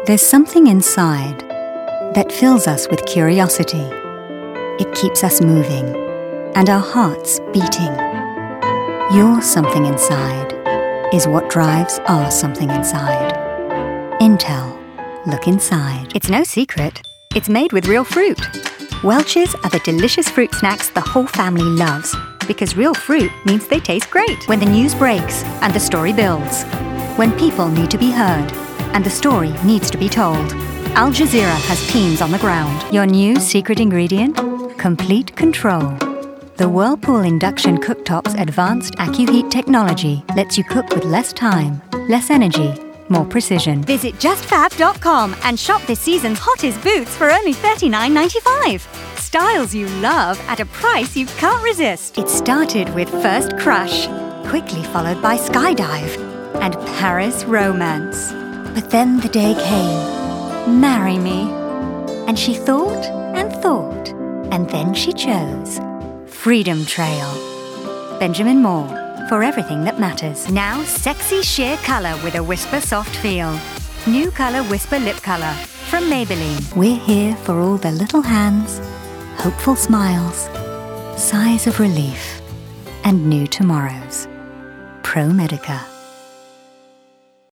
There's something inside that fills us with curiosity. It keeps us moving and our hearts beating. Your something inside is what drives our something inside. Intel. Look inside. It's no secret. It's made with real fruit. Welch's are the delicious fruit snacks the whole family loves, because real fruit means they taste great. When the news breaks and the story builds. When people need to be heard and the story needs to be told. Al Jazeera has teams on the ground. Your new secret ingredient? Complete control. The Whirlpool Induction Cooktop's advanced AccuHeat technology lets you cook with less time, less energy, more precision. Visit JustFab.com and shop this season's hottest boots for only $39.95. Styles you love at a price you can't resist. It started with First Crush, quickly followed by Skydive and Paris Romance. But then the day came, marry me. And she thought and thought, and then she chose Freedom Trail. Benjamin Moore. For everything that matters. Now sexy sheer colour with a whisper soft feel. New colour whisper lip colour from Maybelline. We're here for all the little hands, hopeful smiles, sighs of relief, and new tomorrows. ProMedica.